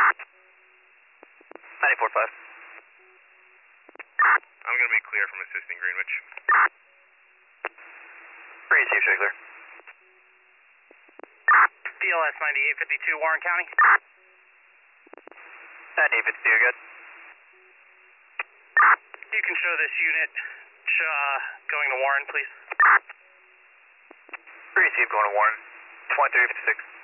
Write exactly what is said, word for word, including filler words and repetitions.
ninety-four point five. I'm going to be clear from assisting Greenwich. Receive, Shigler. B L S ninety-eight fifty-two, Warren County. ninety-eight fifty-two, you're good. You can show this unit uh, going to Warren, please. Receive, going to Warren. twenty-three fifty-six.